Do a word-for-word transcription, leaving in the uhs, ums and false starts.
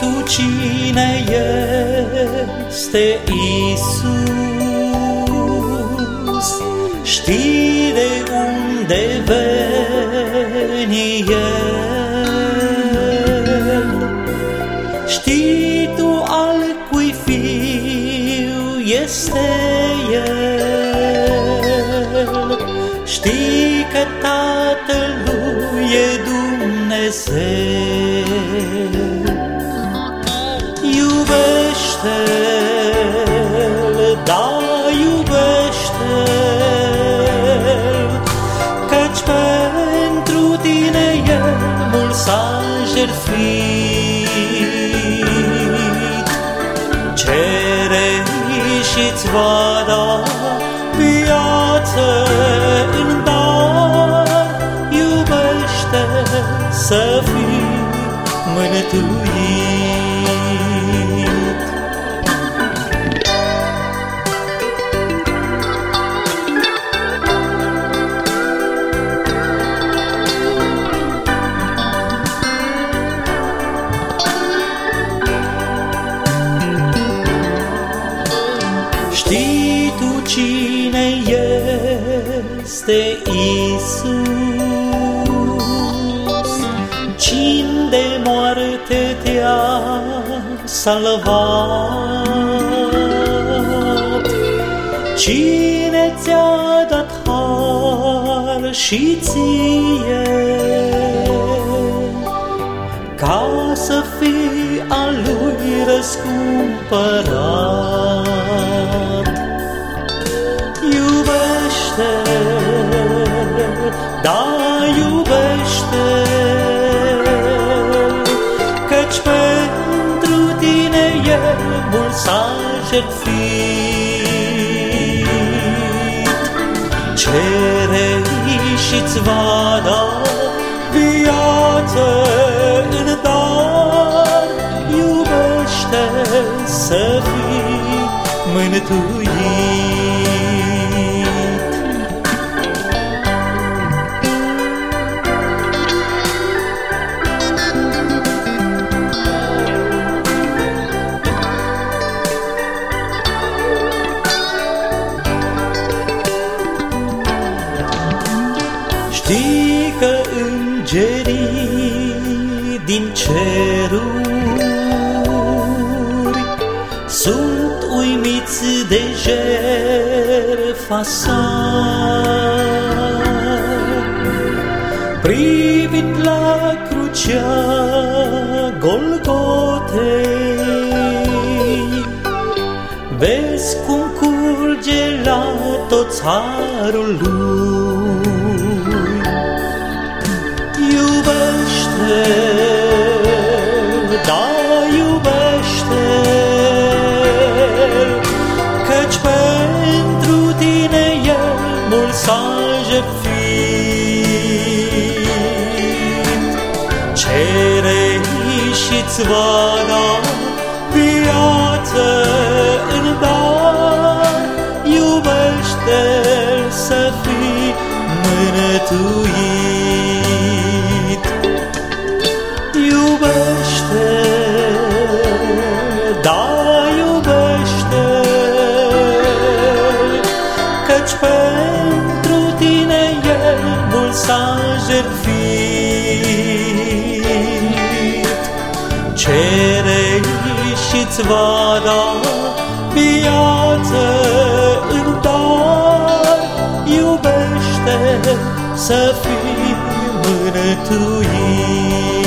tu cine este Iisus? Știi de unde veni El? Știi tu al cui fiu este El? Știi că Tatălui e Dumnezeu? Iubește-L, da, iubește-L, căci pentru tine El mult s-a jertfit. Cere-i și-ți va da viață în dar, iubește să fii mântuit. Știi tu cine este Iisus? Cine de moarte te-a salvat? Cine ți-a dat har și ție ca să fii al lui răscumpărat? Iubește-L, da, iubește-L, căci pentru tine El mult s-a jertfit. Cere-i și-ți va da viață în dar, iubește să fii mântuit. Știi că îngerii din ceruri sunt uimiți de jertfa sa, privit la crucea Golgotei, vezi cum curge la toți harul lui. Iubește-L, da, iubește-L, căci pentru tine El mult s-a jertfit. Cere-i și-ți va da viață în dar, iubește-L să fii mântuit. Iubește-L, da, iubește-L, căci pentru tine El mult s-a jertfit. Cere-i și-ți va da viață în dar, iubește să fii mântuit.